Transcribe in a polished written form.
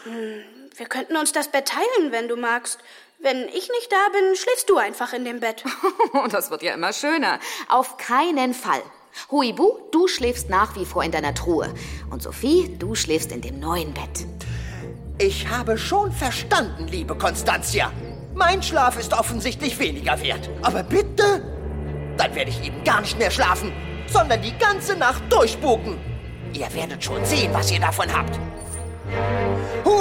Wir könnten uns das Bett teilen, wenn du magst. Wenn ich nicht da bin, schläfst du einfach in dem Bett. Das wird ja immer schöner. Auf keinen Fall. Huibu, du schläfst nach wie vor in deiner Truhe. Und Sophie, du schläfst in dem neuen Bett. Ich habe schon verstanden, liebe Constantia. Mein Schlaf ist offensichtlich weniger wert. Aber bitte, dann werde ich eben gar nicht mehr schlafen, sondern die ganze Nacht durchspuken. Ihr werdet schon sehen, was ihr davon habt.